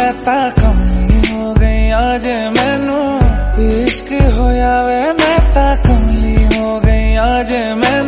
मैं ता कमली हो गई आज मैनू इश्क होया वे मैं ता कमली हो गई आज मैनू